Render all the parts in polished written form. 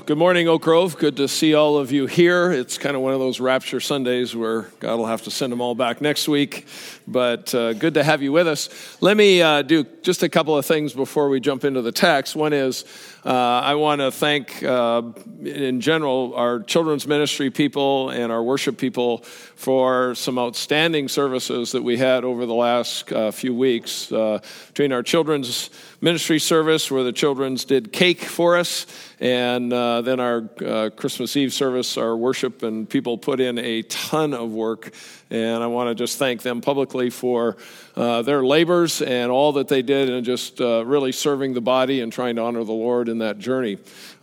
Good morning, Oak Grove. Good to see all of you here. It's kind of one of those rapture Sundays where God will have to send them all back next week, but good to have you with us. Let me do just a couple of things before we jump into the text. One is I want to thank, in general, our children's ministry people and our worship people for some outstanding services that we had over the last few weeks. Between our children's ministry service, where the children's did cake for us, and then our Christmas Eve service, our worship and people put in a ton of work. And I want to just thank them publicly for their labors and all that they did, and just really serving the body and trying to honor the Lord in that journey.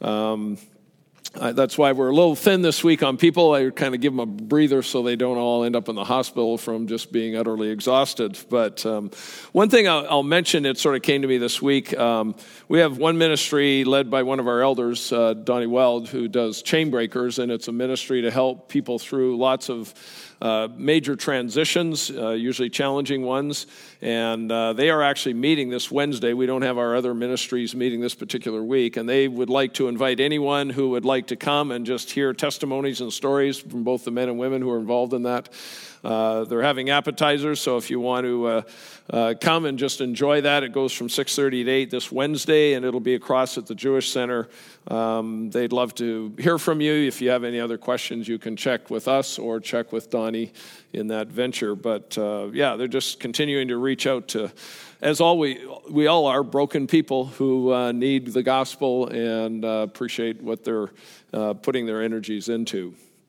That's why we're a little thin this week on people. I kind of give them a breather so they don't all end up in the hospital from just being utterly exhausted. But one thing I'll mention, it sort of came to me this week. We have one ministry led by one of our elders, Donnie Weld, who does Chain Breakers, and it's a ministry to help people through lots of major transitions, usually challenging ones, and they are actually meeting this Wednesday. We don't have our other ministries meeting this particular week, and they would like to invite anyone who would like to come and just hear testimonies and stories from both the men and women who are involved in that. They're having appetizers, so if you want to come and just enjoy that, it goes from 6:30 to 8 this Wednesday, and it'll be across at the Jewish Center. They'd love to hear from you. If you have any other questions, you can check with us or check with Donnie in that venture. But they're just continuing to reach out to, as all we all are, broken people who need the gospel and appreciate what they're putting their energies into.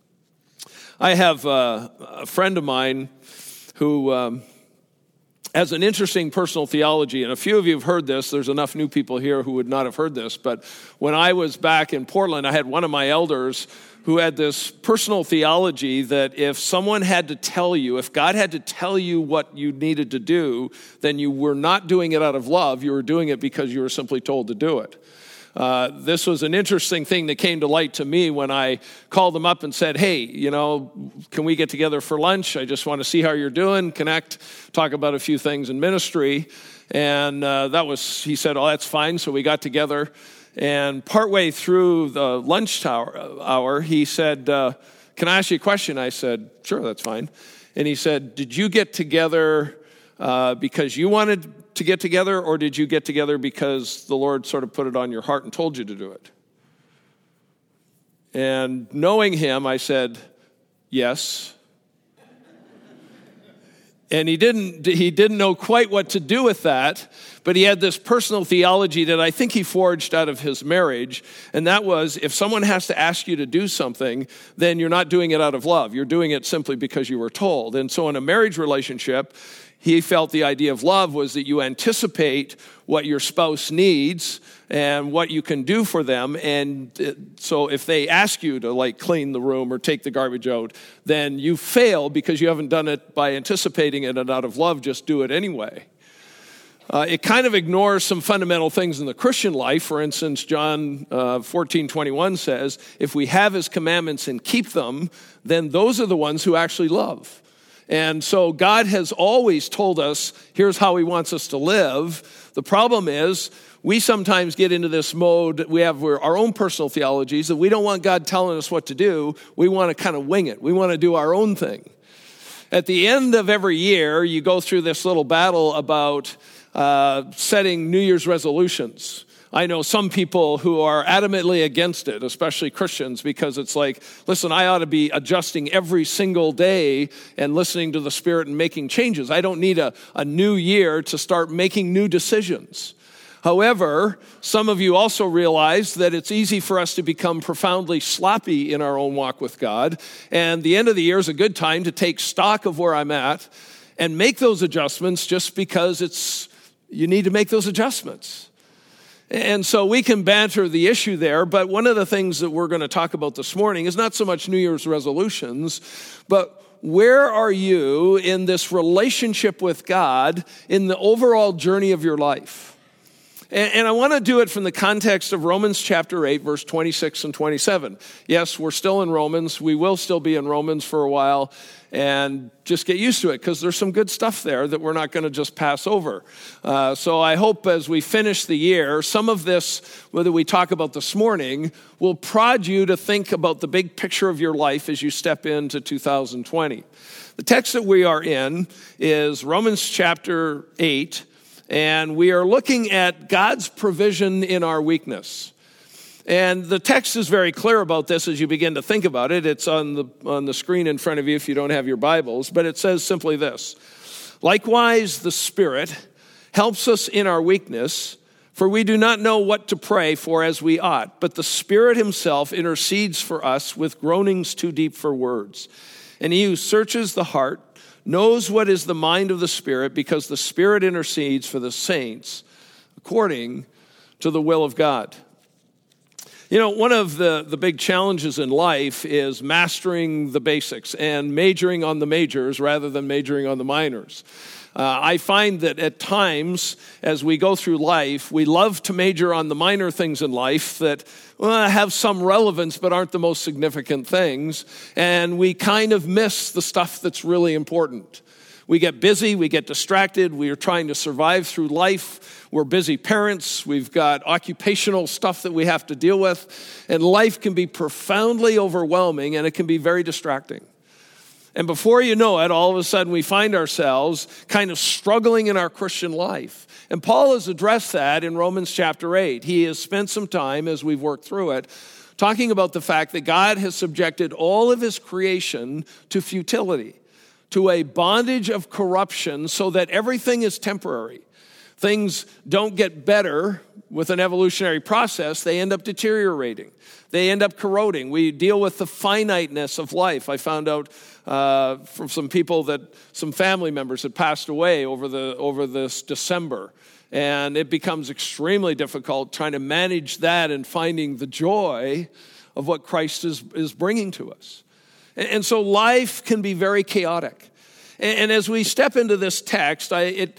I have a friend of mine who has an interesting personal theology, and a few of you have heard this. There's enough new people here who would not have heard this, but when I was back in Portland, I had one of my elders who had this personal theology that if someone had to tell you, if God had to tell you what you needed to do, then you were not doing it out of love. You were doing it because you were simply told to do it. This was an interesting thing that came to light to me when I called them up and said, hey, can we get together for lunch? I just want to see how you're doing, connect, talk about a few things in ministry. And he said, oh, that's fine. So we got together. And partway through the lunch hour, he said, can I ask you a question? I said, sure, that's fine. And he said, did you get together because you wanted to get together, or did you get together because the Lord sort of put it on your heart and told you to do it? And knowing him, I said, yes. And he didn't know quite what to do with that, but he had this personal theology that I think he forged out of his marriage, and that was, if someone has to ask you to do something, then you're not doing it out of love. You're doing it simply because you were told. And so in a marriage relationship, he felt the idea of love was that you anticipate what your spouse needs and what you can do for them. And so if they ask you to clean the room or take the garbage out, then you fail because you haven't done it by anticipating it, and out of love, just do it anyway. It kind of ignores some fundamental things in the Christian life. For instance, John 14:21 says, if we have his commandments and keep them, then those are the ones who actually love. And so God has always told us, here's how he wants us to live. The problem is, we sometimes get into this mode, we have our own personal theologies, that we don't want God telling us what to do. We want to kind of wing it. We want to do our own thing. At the end of every year, you go through this little battle about setting New Year's resolutions. I know some people who are adamantly against it, especially Christians, because it's like, listen, I ought to be adjusting every single day and listening to the Spirit and making changes. I don't need a new year to start making new decisions. However, some of you also realize that it's easy for us to become profoundly sloppy in our own walk with God, and the end of the year is a good time to take stock of where I'm at and make those adjustments just because you need to make those adjustments. And so we can banter the issue there, but one of the things that we're going to talk about this morning is not so much New Year's resolutions, but where are you in this relationship with God in the overall journey of your life? And I want to do it from the context of Romans chapter 8, verse 26 and 27. Yes, we're still in Romans. We will still be in Romans for a while. And just get used to it, because there's some good stuff there that we're not going to just pass over. So I hope as we finish the year, some of this, whether we talk about this morning, will prod you to think about the big picture of your life as you step into 2020. The text that we are in is Romans chapter 8, and we are looking at God's provision in our weakness. And the text is very clear about this as you begin to think about it. It's on the screen in front of you if you don't have your Bibles, but it says simply this: likewise, the Spirit helps us in our weakness, for we do not know what to pray for as we ought, but the Spirit himself intercedes for us with groanings too deep for words. And he who searches the heart knows what is the mind of the Spirit, because the Spirit intercedes for the saints according to the will of God. You know, one of the big challenges in life is mastering the basics and majoring on the majors rather than majoring on the minors. I find that at times, as we go through life, we love to major on the minor things in life that have some relevance but aren't the most significant things, and we kind of miss the stuff that's really important. We get busy, we get distracted, we are trying to survive through life. We're busy parents, we've got occupational stuff that we have to deal with, and life can be profoundly overwhelming, and it can be very distracting. And before you know it, all of a sudden we find ourselves kind of struggling in our Christian life. And Paul has addressed that in Romans chapter 8. He has spent some time, as we've worked through it, talking about the fact that God has subjected all of his creation to futility, to a bondage of corruption, so that everything is temporary. Things don't get better with an evolutionary process. They end up deteriorating. They end up corroding. We deal with the finiteness of life. I found out from some people that some family members had passed away over this December. And it becomes extremely difficult trying to manage that and finding the joy of what Christ is bringing to us. And so life can be very chaotic. And as we step into this text,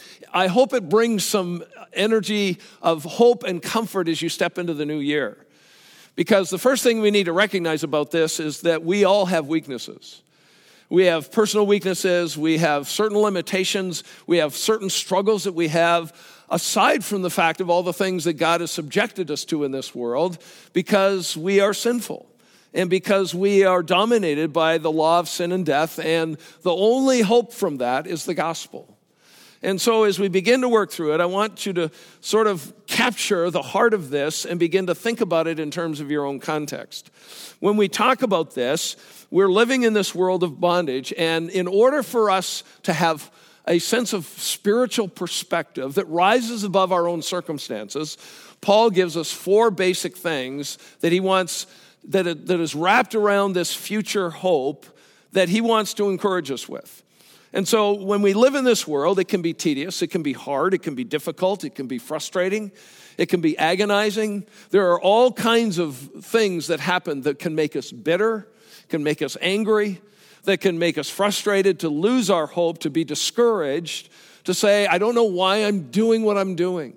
I hope it brings some energy of hope and comfort as you step into the new year. Because the first thing we need to recognize about this is that we all have weaknesses. We have personal weaknesses, we have certain limitations, we have certain struggles that we have, aside from the fact of all the things that God has subjected us to in this world, because we are sinful. And because we are dominated by the law of sin and death, and the only hope from that is the gospel. And so as we begin to work through it, I want you to sort of capture the heart of this and begin to think about it in terms of your own context. When we talk about this, we're living in this world of bondage, and in order for us to have a sense of spiritual perspective that rises above our own circumstances, Paul gives us 4 basic things that he wants that is wrapped around this future hope that he wants to encourage us with. And so when we live in this world, it can be tedious, it can be hard, it can be difficult, it can be frustrating, it can be agonizing. There are all kinds of things that happen that can make us bitter, can make us angry, that can make us frustrated, to lose our hope, to be discouraged, to say, I don't know why I'm doing what I'm doing.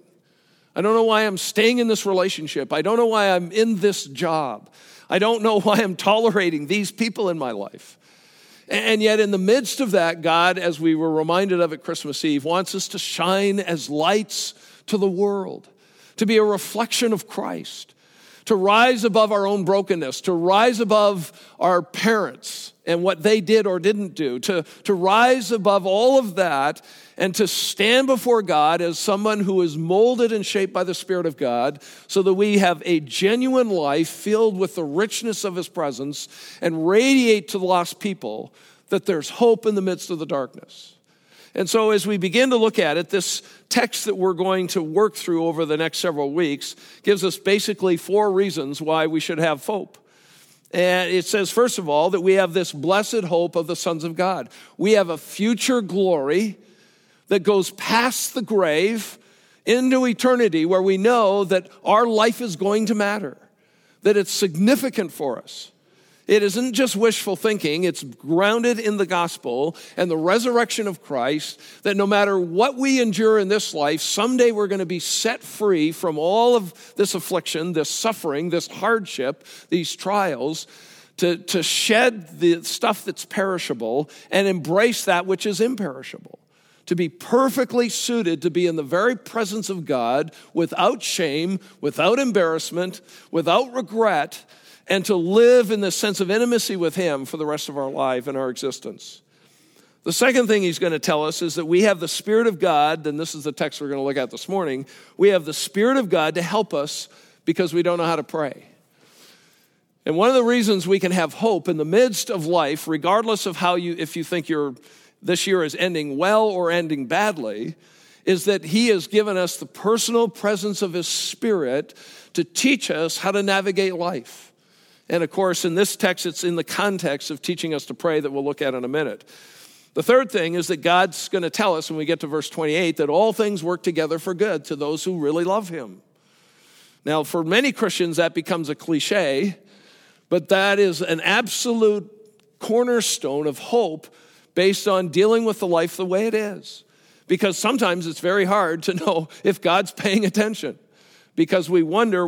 I don't know why I'm staying in this relationship. I don't know why I'm in this job. I don't know why I'm tolerating these people in my life. And yet in the midst of that, God, as we were reminded of at Christmas Eve, wants us to shine as lights to the world, to be a reflection of Christ, to rise above our own brokenness, to rise above our parents and what they did or didn't do, to rise above all of that and to stand before God as someone who is molded and shaped by the Spirit of God, so that we have a genuine life filled with the richness of his presence and radiate to the lost people that there's hope in the midst of the darkness. And so as we begin to look at it, this text that we're going to work through over the next several weeks gives us basically 4 reasons why we should have hope. And it says, first of all, that we have this blessed hope of the sons of God. We have a future glory that goes past the grave into eternity, where we know that our life is going to matter, that it's significant for us. It isn't just wishful thinking. It's grounded in the gospel and the resurrection of Christ, that no matter what we endure in this life, someday we're going to be set free from all of this affliction, this suffering, this hardship, these trials, to shed the stuff that's perishable and embrace that which is imperishable. To be perfectly suited to be in the very presence of God without shame, without embarrassment, without regret, and to live in this sense of intimacy with him for the rest of our life and our existence. The second thing he's going to tell us is that we have the Spirit of God, and this is the text we're going to look at this morning. We have the Spirit of God to help us because we don't know how to pray. And one of the reasons we can have hope in the midst of life, regardless of if you think this year is ending well or ending badly, is that he has given us the personal presence of his Spirit to teach us how to navigate life. And of course, in this text, it's in the context of teaching us to pray that we'll look at in a minute. The third thing is that God's going to tell us when we get to verse 28 that all things work together for good to those who really love him. Now, for many Christians, that becomes a cliche, but that is an absolute cornerstone of hope based on dealing with the life the way it is. Because sometimes it's very hard to know if God's paying attention. Because we wonder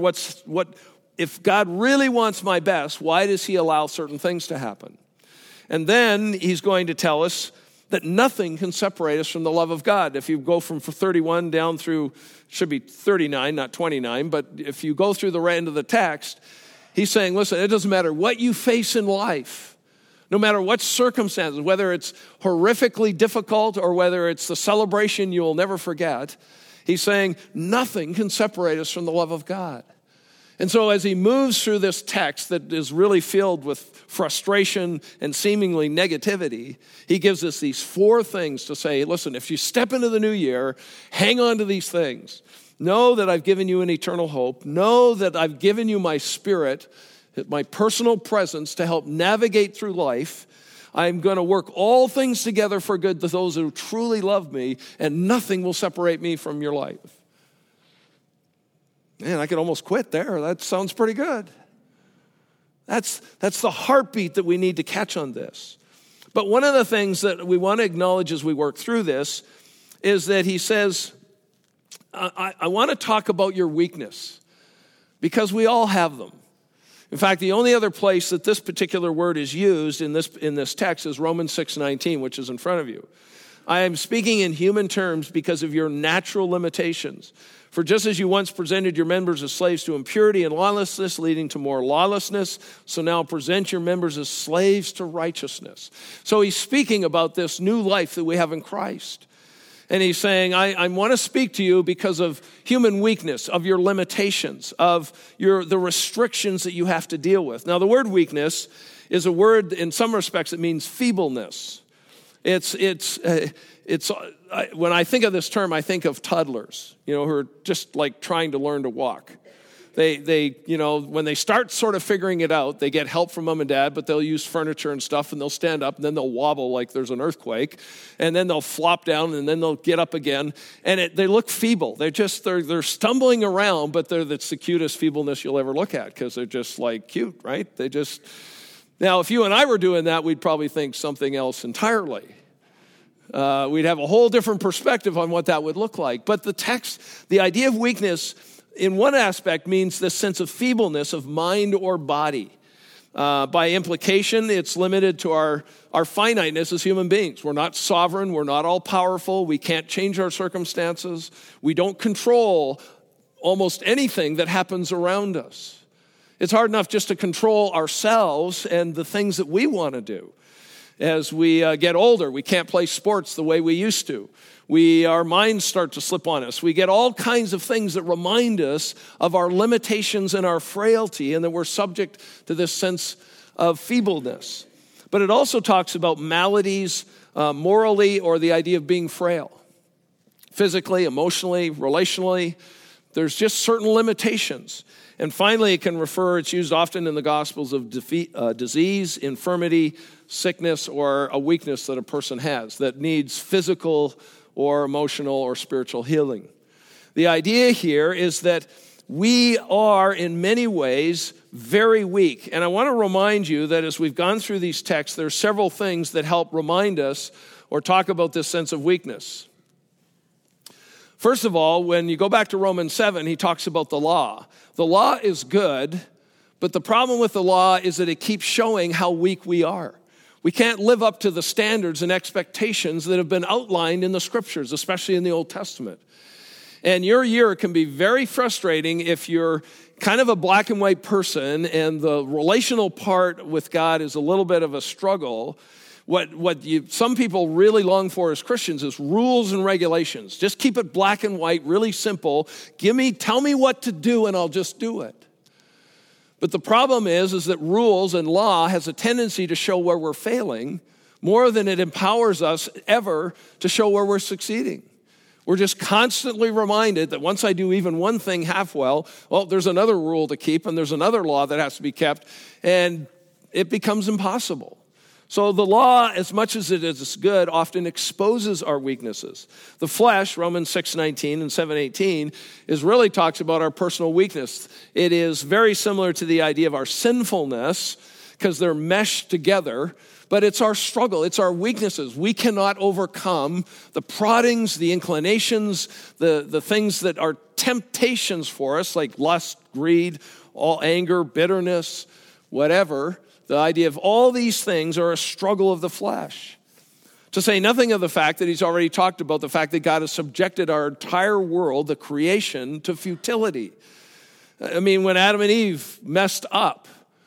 if God really wants my best, why does he allow certain things to happen? And then he's going to tell us that nothing can separate us from the love of God. If you go from 31 down through, should be 39, not 29, but if you go through the end of the text, he's saying, listen, it doesn't matter what you face in life. No matter what circumstances, whether it's horrifically difficult or whether it's the celebration you will never forget, he's saying nothing can separate us from the love of God. And so as he moves through this text that is really filled with frustration and seemingly negativity, he gives us these four things to say, listen, if you step into the new year, hang on to these things. Know that I've given you an eternal hope. Know that I've given you my Spirit, my personal presence to help navigate through life. I'm going to work all things together for good to those who truly love me, and nothing will separate me from your life. Man, I could almost quit there. That sounds pretty good. That's the heartbeat that we need to catch on this. But one of the things that we want to acknowledge as we work through this is that he says, I want to talk about your weakness, because we all have them. In fact, the only other place that this particular word is used in this text is Romans 6:19, which is in front of you. I am speaking in human terms because of your natural limitations. For just as you once presented your members as slaves to impurity and lawlessness, leading to more lawlessness, so now present your members as slaves to righteousness. So he's speaking about this new life that we have in Christ. And he's saying, I want to speak to you because of human weakness, of your limitations, of the restrictions that you have to deal with. Now, the word weakness is a word, in some respects, it means feebleness. When I think of this term, I think of toddlers, who are just like trying to learn to walk. They when they start sort of figuring it out, they get help from mom and dad, but they'll use furniture and stuff, and they'll stand up, and then they'll wobble like there's an earthquake, and then they'll flop down, and then they'll get up again, and they look feeble. They're stumbling around, but that's the cutest feebleness you'll ever look at, because they're just like cute, right? Now, if you and I were doing that, we'd probably think something else entirely. We'd have a whole different perspective on what that would look like. But the idea of weakness, in one aspect, means this sense of feebleness of mind or body. By implication, it's limited to our finiteness as human beings. We're not sovereign. We're not all powerful. We can't change our circumstances. We don't control almost anything that happens around us. It's hard enough just to control ourselves and the things that we want to do. As we get older, we can't play sports the way we used to. Our minds start to slip on us. We get all kinds of things that remind us of our limitations and our frailty, and that we're subject to this sense of feebleness. But it also talks about maladies morally, or the idea of being frail. Physically, emotionally, relationally, there's just certain limitations. And finally, it's used often in the Gospels of disease, infirmity, sickness, or a weakness that a person has that needs physical or emotional or spiritual healing. The idea here is that we are in many ways very weak. And I want to remind you that as we've gone through these texts, there are several things that help remind us or talk about this sense of weakness. First of all, when you go back to Romans 7, he talks about the law. The law is good, but the problem with the law is that it keeps showing how weak we are. We can't live up to the standards and expectations that have been outlined in the scriptures, especially in the Old Testament. And your year can be very frustrating if you're kind of a black and white person and the relational part with God is a little bit of a struggle. Some people really long for as Christians is rules and regulations. Just keep it black and white, really simple. Tell me what to do and I'll just do it. But the problem is that rules and law has a tendency to show where we're failing more than it empowers us ever to show where we're succeeding. We're just constantly reminded that once I do even one thing half well, there's another rule to keep and there's another law that has to be kept, and it becomes impossible. So the law, as much as it is good, often exposes our weaknesses. The flesh, Romans 6:19 and 7:18, really talks about our personal weakness. It is very similar to the idea of our sinfulness because they're meshed together, but it's our struggle, it's our weaknesses. We cannot overcome the proddings, the inclinations, the things that are temptations for us, like lust, greed, all anger, bitterness, whatever. The idea of all these things are a struggle of the flesh. To say nothing of the fact that he's already talked about the fact that God has subjected our entire world, the creation, to futility. I mean, when Adam and Eve messed up,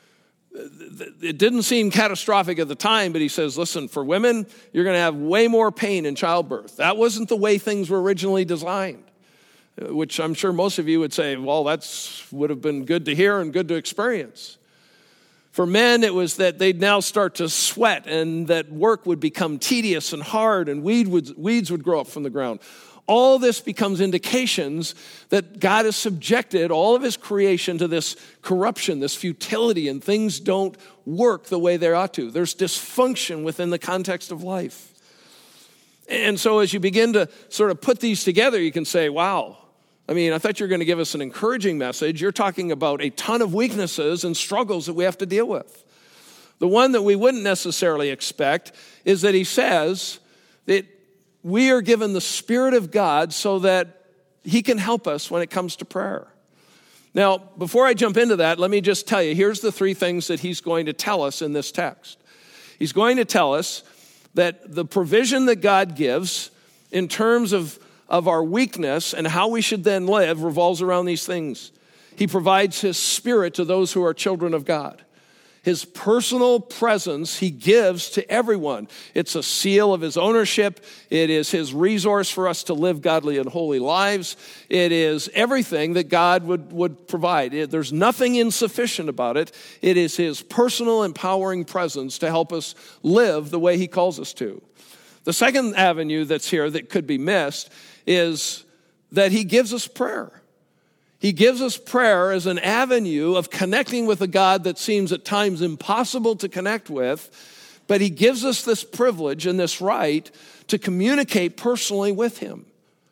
it didn't seem catastrophic at the time, but he says, listen, for women, you're going to have way more pain in childbirth. That wasn't the way things were originally designed, which I'm sure most of you would say, well, would have been good to hear and good to experience. For men, it was that they'd now start to sweat and that work would become tedious and hard and weeds would grow up from the ground. All this becomes indications that God has subjected all of his creation to this corruption, this futility, and things don't work the way they ought to. There's dysfunction within the context of life. And so as you begin to sort of put these together, you can say, wow, I thought you were going to give us an encouraging message. You're talking about a ton of weaknesses and struggles that we have to deal with. The one that we wouldn't necessarily expect is that he says that we are given the Spirit of God so that he can help us when it comes to prayer. Now, before I jump into that, let me just tell you, here's the three things that he's going to tell us in this text. He's going to tell us that the provision that God gives in terms of our weakness and how we should then live revolves around these things. He provides his Spirit to those who are children of God. His personal presence he gives to everyone. It's a seal of his ownership. It is his resource for us to live godly and holy lives. It is everything that God would provide. There's nothing insufficient about it. It is his personal empowering presence to help us live the way he calls us to. The second avenue that's here that could be missed is that he gives us prayer. He gives us prayer as an avenue of connecting with a God that seems at times impossible to connect with, but he gives us this privilege and this right to communicate personally with him.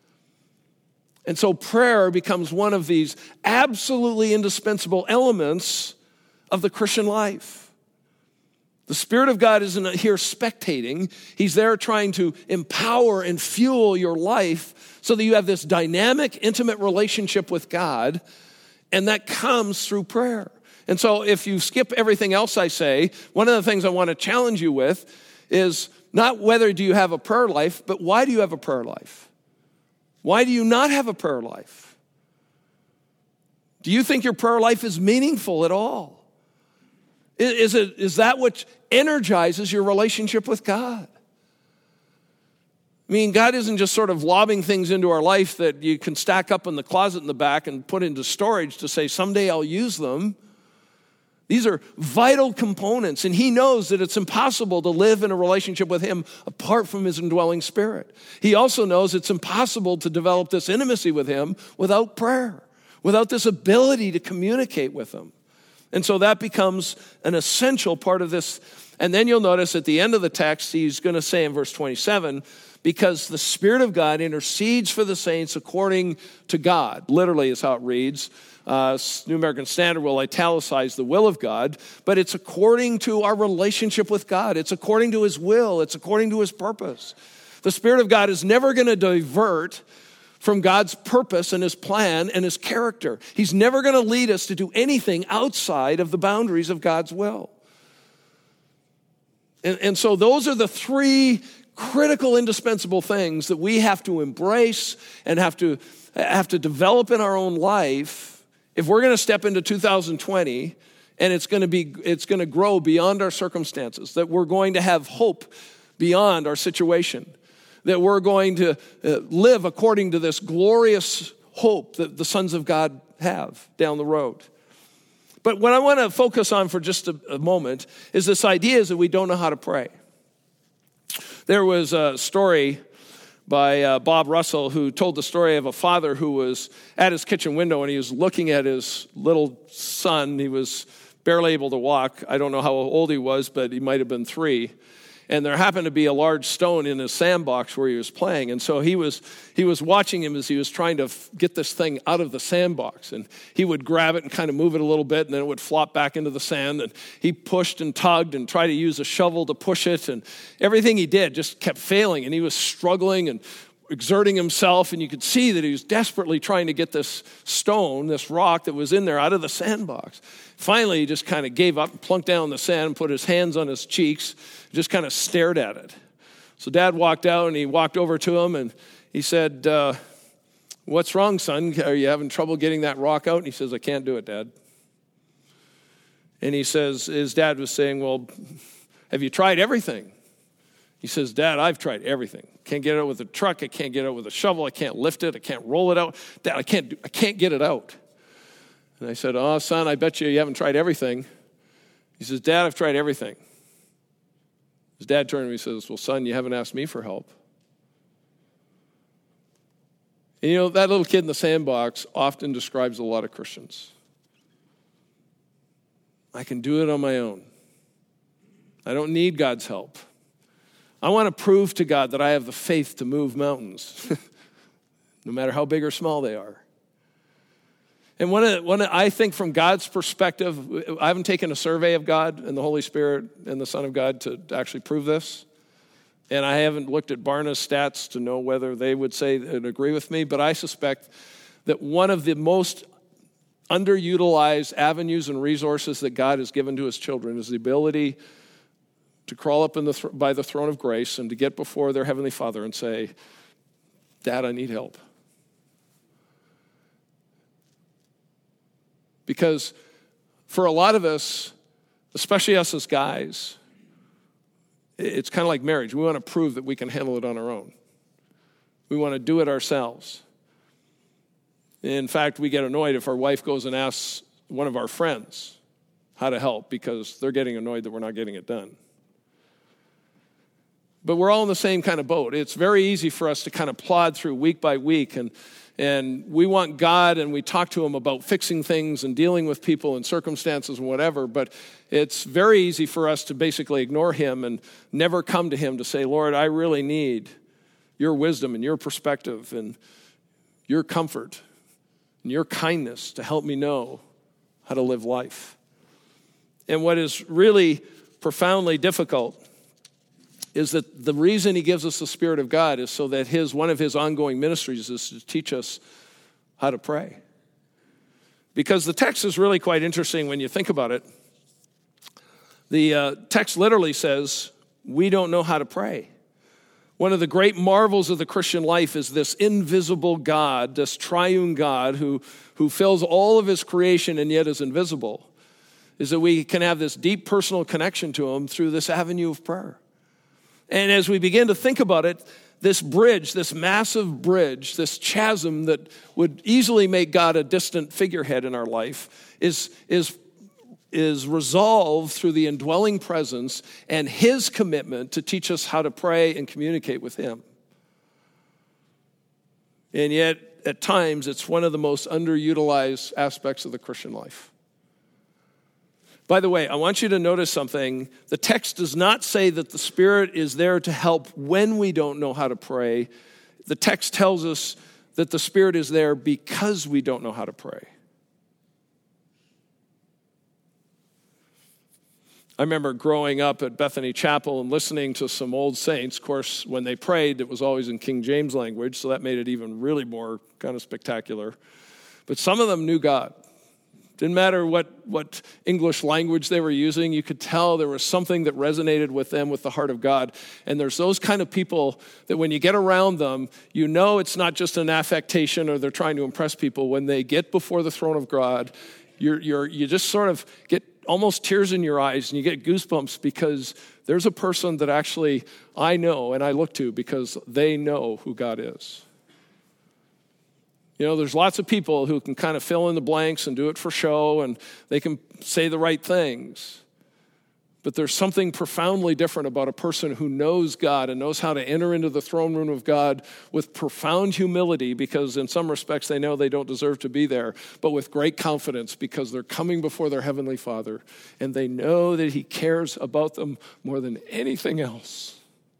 And so prayer becomes one of these absolutely indispensable elements of the Christian life. The Spirit of God isn't here spectating. He's there trying to empower and fuel your life so that you have this dynamic, intimate relationship with God, and that comes through prayer. And so if you skip everything else I say, one of the things I want to challenge you with is not whether do you have a prayer life, but why do you have a prayer life? Why do you not have a prayer life? Do you think your prayer life is meaningful at all? Is that what energizes your relationship with God? God isn't just sort of lobbing things into our life that you can stack up in the closet in the back and put into storage to say, someday I'll use them. These are vital components, and he knows that it's impossible to live in a relationship with him apart from his indwelling Spirit. He also knows it's impossible to develop this intimacy with him without prayer, without this ability to communicate with him. And so that becomes an essential part of this. And then you'll notice at the end of the text, he's going to say in verse 27, because the Spirit of God intercedes for the saints according to God. Literally is how it reads. New American Standard will italicize the will of God, but it's according to our relationship with God. It's according to his will. It's according to his purpose. The Spirit of God is never going to divert from God's purpose and his plan and his character. He's never going to lead us to do anything outside of the boundaries of God's will. And so those are the three critical, indispensable things that we have to embrace and have to develop in our own life if we're going to step into 2020 and it's going to grow beyond our circumstances, that we're going to have hope beyond our situation, that we're going to live according to this glorious hope that the sons of God have down the road. But what I want to focus on for just a moment is this idea is that we don't know how to pray. There was a story by Bob Russell who told the story of a father who was at his kitchen window and he was looking at his little son. He was barely able to walk. I don't know how old he was, but he might have been 3. And there happened to be a large stone in his sandbox where he was playing. And so he was watching him as he was trying to get this thing out of the sandbox. And he would grab it and kind of move it a little bit, and then it would flop back into the sand. And he pushed and tugged and tried to use a shovel to push it. And everything he did just kept failing. And he was struggling and exerting himself. And you could see that he was desperately trying to get this stone, this rock that was in there, out of the sandbox. Finally, he just kind of gave up and plunked down in the sand and put his hands on his cheeks, just kind of stared at it. So Dad walked out and he walked over to him and he said, "What's wrong, son? Are you having trouble getting that rock out?" And he says, "I can't do it, Dad." And he says, his dad was saying, "Well, have you tried everything?" He says, "Dad, I've tried everything. Can't get it out with a truck. I can't get it out with a shovel. I can't lift it. I can't roll it out. Dad, I can't get it out." And I said, "Oh, son, I bet you haven't tried everything." He says, "Dad, I've tried everything." His dad turned to me and says, "Well, son, you haven't asked me for help." And you know, that little kid in the sandbox often describes a lot of Christians. I can do it on my own. I don't need God's help. I want to prove to God that I have the faith to move mountains, no matter how big or small they are. And I think from God's perspective, I haven't taken a survey of God and the Holy Spirit and the Son of God to actually prove this. And I haven't looked at Barna's stats to know whether they would say and agree with me, but I suspect that one of the most underutilized avenues and resources that God has given to his children is the ability to crawl up by the throne of grace and to get before their Heavenly Father and say, "Dad, I need help." Because for a lot of us, especially us as guys, it's kind of like marriage. We want to prove that we can handle it on our own. We want to do it ourselves. In fact, we get annoyed if our wife goes and asks one of our friends how to help because they're getting annoyed that we're not getting it done. But we're all in the same kind of boat. It's very easy for us to kind of plod through week by week, and we want God, and we talk to him about fixing things and dealing with people and circumstances and whatever, but it's very easy for us to basically ignore him and never come to him to say, "Lord, I really need your wisdom and your perspective and your comfort and your kindness to help me know how to live life." And what is really profoundly difficult is that the reason he gives us the Spirit of God is so that one of his ongoing ministries is to teach us how to pray. Because the text is really quite interesting when you think about it. The text literally says, we don't know how to pray. One of the great marvels of the Christian life is this invisible God, this triune God who fills all of his creation and yet is invisible, is that we can have this deep personal connection to him through this avenue of prayer. And as we begin to think about it, this bridge, this massive bridge, this chasm that would easily make God a distant figurehead in our life is resolved through the indwelling presence and his commitment to teach us how to pray and communicate with him. And yet, at times, it's one of the most underutilized aspects of the Christian life. By the way, I want you to notice something. The text does not say that the Spirit is there to help when we don't know how to pray. The text tells us that the Spirit is there because we don't know how to pray. I remember growing up at Bethany Chapel and listening to some old saints. Of course, when they prayed, it was always in King James language, so that made it even really more kind of spectacular. But some of them knew God. Didn't matter what English language they were using, you could tell there was something that resonated with them, with the heart of God. And there's those kind of people that when you get around them, you know it's not just an affectation or they're trying to impress people. When they get before the throne of God, you just sort of get almost tears in your eyes and you get goosebumps because there's a person that actually I know and I look to because they know who God is. You know, there's lots of people who can kind of fill in the blanks and do it for show and they can say the right things. But there's something profoundly different about a person who knows God and knows how to enter into the throne room of God with profound humility because in some respects they know they don't deserve to be there, but with great confidence because they're coming before their Heavenly Father and they know that He cares about them more than anything else.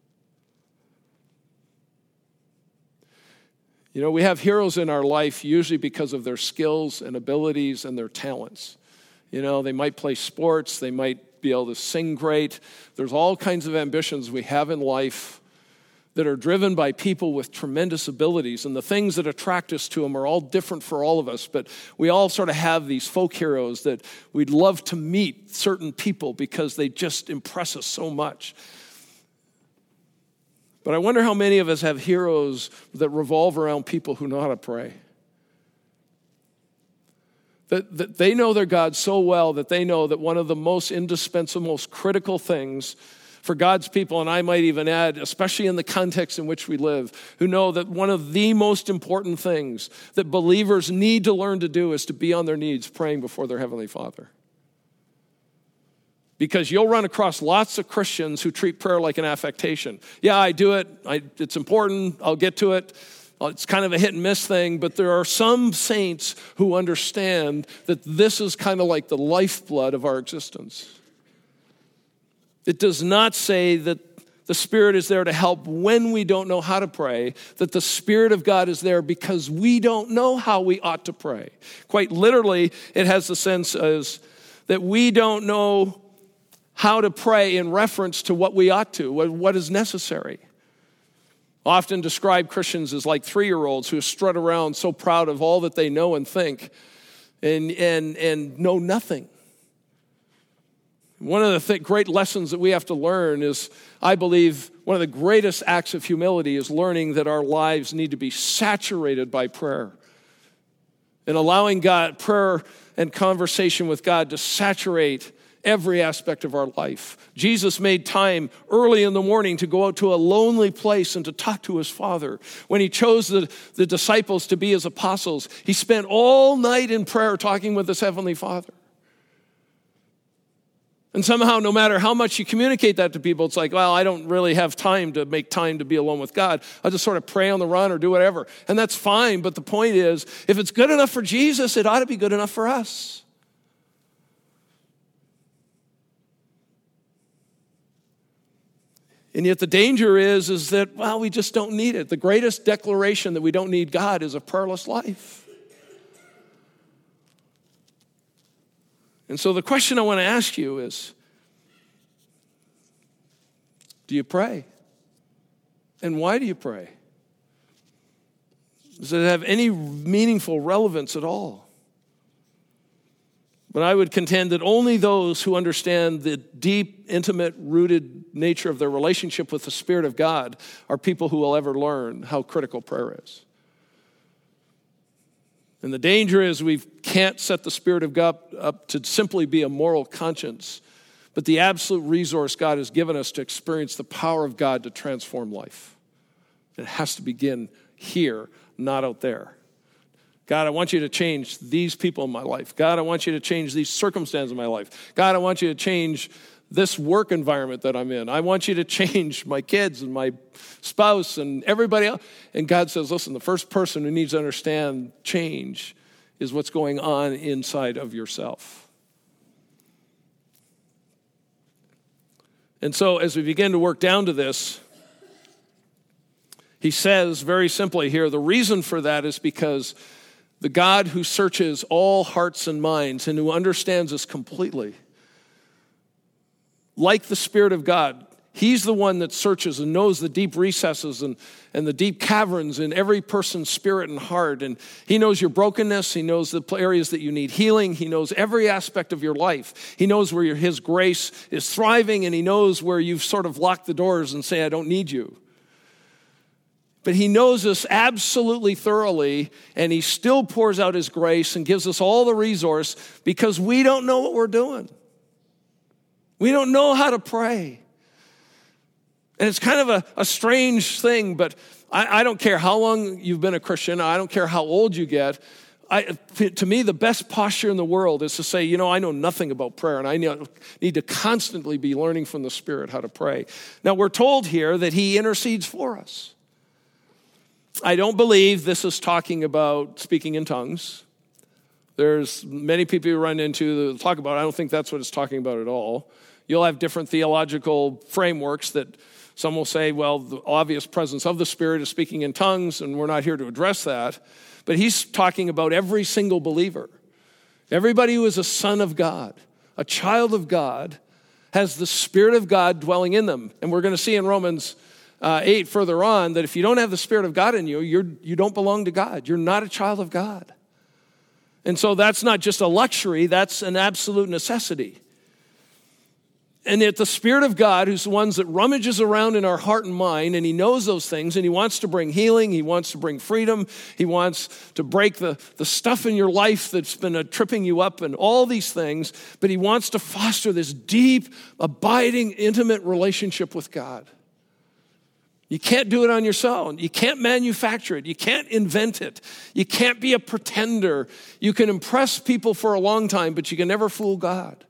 You know, we have heroes in our life usually because of their skills and abilities and their talents. You know, they might play sports, they might be able to sing great. There's all kinds of ambitions we have in life that are driven by people with tremendous abilities, and the things that attract us to them are all different for all of us, but we all sort of have these folk heroes that we'd love to meet certain people because they just impress us so much. But I wonder how many of us have heroes that revolve around people who know how to pray. That they know their God so well that they know that one of the most indispensable, most critical things for God's people, and I might even add, especially in the context in which we live, who know that one of the most important things that believers need to learn to do is to be on their knees praying before their Heavenly Father. Because you'll run across lots of Christians who treat prayer like an affectation. Yeah, I do it. It's important. I'll get to it. It's kind of a hit and miss thing, but there are some saints who understand that this is kind of like the lifeblood of our existence. It does not say that the Spirit is there to help when we don't know how to pray, that the Spirit of God is there because we don't know how we ought to pray. Quite literally, it has the sense as that we don't know how to pray in reference to what we ought to, what is necessary. Often describe Christians as like 3-year-olds who strut around so proud of all that they know and think and know nothing. One of the great lessons that we have to learn is, I believe, one of the greatest acts of humility is learning that our lives need to be saturated by prayer and allowing God, prayer and conversation with God to saturate every aspect of our life. Jesus made time early in the morning to go out to a lonely place and to talk to his Father. When he chose the disciples to be his apostles, he spent all night in prayer talking with his Heavenly Father. And somehow, no matter how much you communicate that to people, it's like, well, I don't really have time to make time to be alone with God. I'll just sort of pray on the run or do whatever. And that's fine, but the point is, if it's good enough for Jesus, it ought to be good enough for us. And yet the danger is that, well, we just don't need it. The greatest declaration that we don't need God is a prayerless life. And so the question I want to ask you is, do you pray? And why do you pray? Does it have any meaningful relevance at all? But I would contend that only those who understand the deep, intimate, rooted nature of their relationship with the Spirit of God are people who will ever learn how critical prayer is. And the danger is we can't set the Spirit of God up to simply be a moral conscience, but the absolute resource God has given us to experience the power of God to transform life. It has to begin here, not out there. God, I want you to change these people in my life. God, I want you to change these circumstances in my life. God, I want you to change this work environment that I'm in. I want you to change my kids and my spouse and everybody else. And God says, listen, the first person who needs to understand change is what's going on inside of yourself. And so as we begin to work down to this, he says very simply here, the reason for that is because the God who searches all hearts and minds and who understands us completely, like the Spirit of God, he's the one that searches and knows the deep recesses and the deep caverns in every person's spirit and heart. And he knows your brokenness. He knows the areas that you need healing. He knows every aspect of your life. He knows where his grace is thriving, and he knows where you've sort of locked the doors and say, I don't need you. But he knows us absolutely thoroughly, and he still pours out his grace and gives us all the resource because we don't know what we're doing. We don't know how to pray. And it's kind of a strange thing, but I don't care how long you've been a Christian. I don't care how old you get. To me, the best posture in the world is to say, I know nothing about prayer, and I need to constantly be learning from the Spirit how to pray. Now, we're told here that he intercedes for us. I don't believe this is talking about speaking in tongues. There's many people you run into that talk about it. I don't think that's what it's talking about at all. You'll have different theological frameworks that some will say, well, the obvious presence of the Spirit is speaking in tongues, and we're not here to address that. But he's talking about every single believer. Everybody who is a son of God, a child of God, has the Spirit of God dwelling in them. And we're going to see in Romans 8 further on that if you don't have the Spirit of God in you, you don't belong to God. You're not a child of God. And so that's not just a luxury, that's an absolute necessity. And yet the Spirit of God, who's the one that rummages around in our heart and mind, and he knows those things, and he wants to bring healing, he wants to bring freedom, he wants to break the stuff in your life that's been tripping you up and all these things, but he wants to foster this deep, abiding, intimate relationship with God. You can't do it on your own. You can't manufacture it. You can't invent it. You can't be a pretender. You can impress people for a long time, but you can never fool God.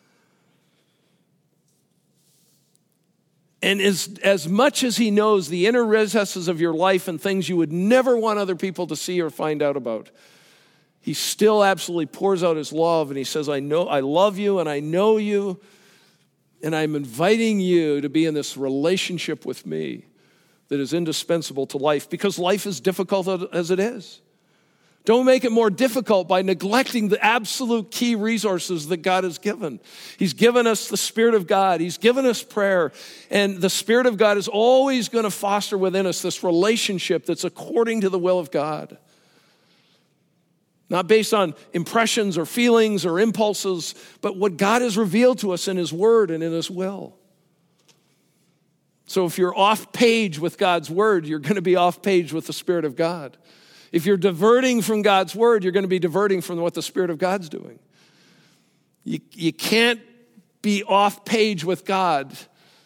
And as much as he knows the inner recesses of your life and things you would never want other people to see or find out about, he still absolutely pours out his love, and he says, I love you and I know you, and I'm inviting you to be in this relationship with me that is indispensable to life, because life is difficult as it is. Don't make it more difficult by neglecting the absolute key resources that God has given. He's given us the Spirit of God. He's given us prayer. And the Spirit of God is always going to foster within us this relationship that's according to the will of God. Not based on impressions or feelings or impulses, but what God has revealed to us in his word and in his will. So if you're off page with God's word, you're going to be off page with the Spirit of God. If you're diverting from God's word, you're going to be diverting from what the Spirit of God's doing. You can't be off page with God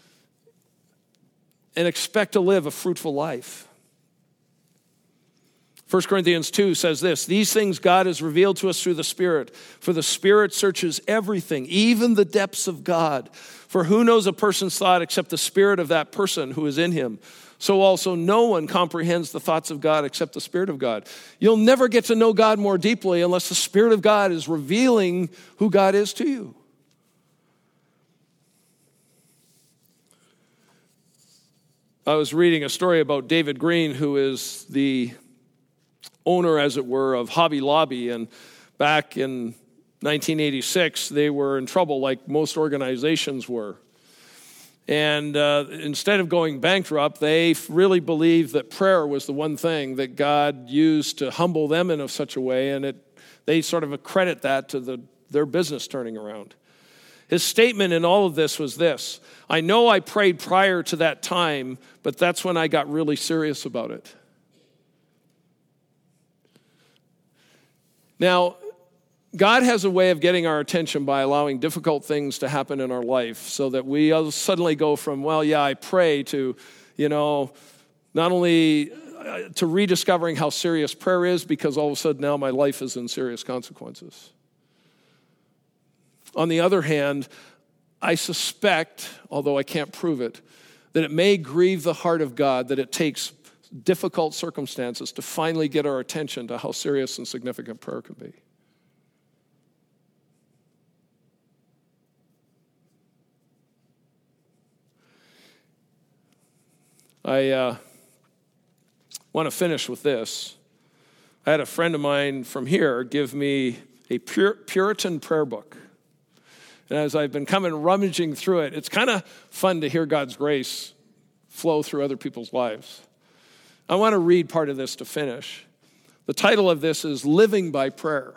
and expect to live a fruitful life. 1 Corinthians 2 says this, these things God has revealed to us through the Spirit, for the Spirit searches everything, even the depths of God. For who knows a person's thought except the spirit of that person who is in him? So also no one comprehends the thoughts of God except the Spirit of God. You'll never get to know God more deeply unless the Spirit of God is revealing who God is to you. I was reading a story about David Green, who is the owner, as it were, of Hobby Lobby. And back in 1986, they were in trouble like most organizations were. And instead of going bankrupt, they really believed that prayer was the one thing that God used to humble them in such a way, and they sort of accredit that to their business turning around. His statement in all of this was this, I know I prayed prior to that time, but that's when I got really serious about it. Now, God has a way of getting our attention by allowing difficult things to happen in our life so that we suddenly go from, well, yeah, I pray to, not only to rediscovering how serious prayer is, because all of a sudden now my life is in serious consequences. On the other hand, I suspect, although I can't prove it, that it may grieve the heart of God that it takes difficult circumstances to finally get our attention to how serious and significant prayer can be. I want to finish with this. I had a friend of mine from here give me a Puritan prayer book. And as I've been rummaging through it, it's kind of fun to hear God's grace flow through other people's lives. I want to read part of this to finish. The title of this is Living by Prayer.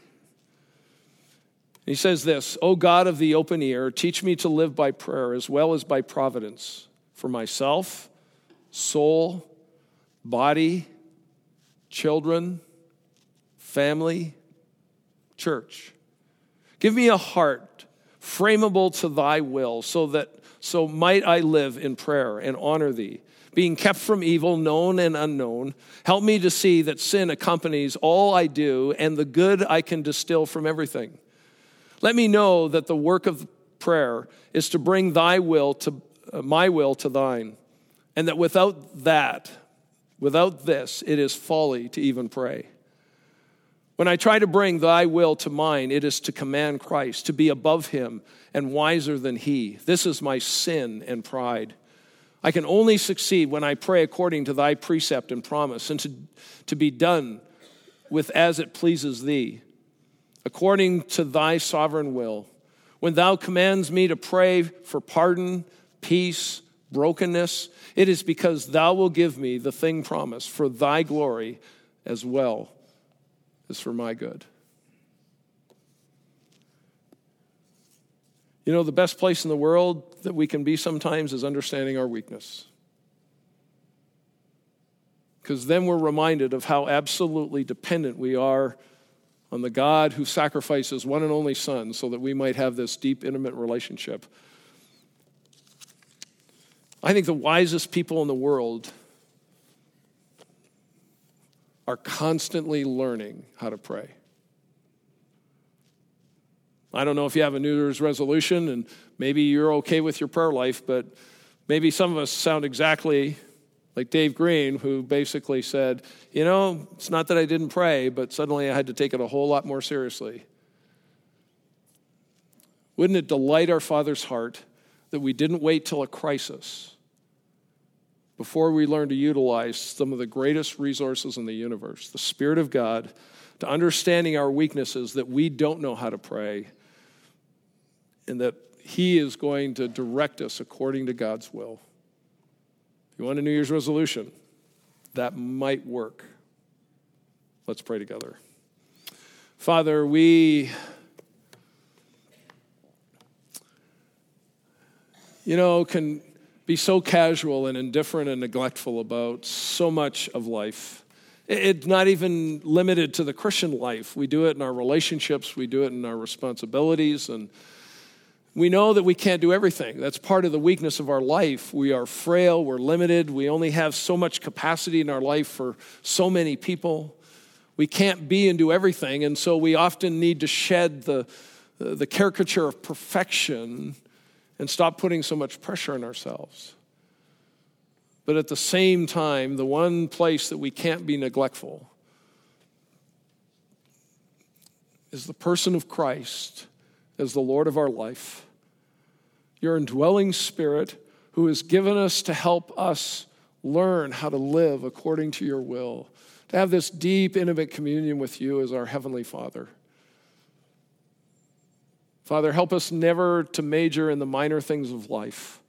He says this, "O God of the open ear, teach me to live by prayer as well as by providence for myself, soul, body, children, family, church. Give me a heart frameable to thy will, so might I live in prayer and honor thee, being kept from evil, known and unknown. Help me to see that sin accompanies all I do and the good I can distill from everything. Let me know that the work of prayer is to bring thy will to my will to thine, and that without this, it is folly to even pray. When I try to bring thy will to mine, it is to command Christ, to be above him and wiser than he. This is my sin and pride. I can only succeed when I pray according to thy precept and promise, and to be done with as it pleases thee, according to thy sovereign will. When thou commands me to pray for pardon, peace, brokenness, it is because thou will give me the thing promised for thy glory as well as for my good." You know, the best place in the world that we can be sometimes is understanding our weakness. Because then we're reminded of how absolutely dependent we are on the God who sacrificed his one and only Son so that we might have this deep, intimate relationship. I think the wisest people in the world are constantly learning how to pray. I don't know if you have a New Year's resolution, and maybe you're okay with your prayer life, but maybe some of us sound exactly like Dave Green, who basically said, you know, it's not that I didn't pray, but suddenly I had to take it a whole lot more seriously. Wouldn't it delight our Father's heart that we didn't wait till a crisis before we learn to utilize some of the greatest resources in the universe, the Spirit of God, to understanding our weaknesses, that we don't know how to pray, and that he is going to direct us according to God's will. If you want a New Year's resolution, that might work. Let's pray together. Father, we can be so casual and indifferent and neglectful about so much of life. It's not even limited to the Christian life. We do it in our relationships. We do it in our responsibilities. And we know that we can't do everything. That's part of the weakness of our life. We are frail. We're limited. We only have so much capacity in our life for so many people. We can't be and do everything. And so we often need to shed the caricature of perfection and stop putting so much pressure on ourselves. But at the same time, the one place that we can't be neglectful is the person of Christ as the Lord of our life. Your indwelling Spirit who has given us to help us learn how to live according to your will, to have this deep, intimate communion with you as our Heavenly Father. Father, help us never to major in the minor things of life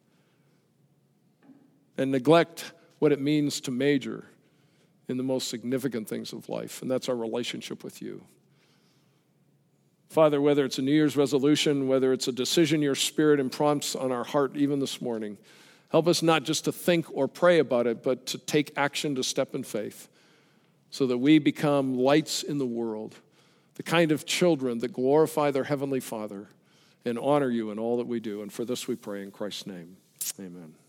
and neglect what it means to major in the most significant things of life, and that's our relationship with you. Father, whether it's a New Year's resolution, whether it's a decision your Spirit imprompts on our heart even this morning, help us not just to think or pray about it, but to take action to step in faith so that we become lights in the world, the kind of children that glorify their Heavenly Father and honor you in all that we do. And for this we pray in Christ's name. Amen.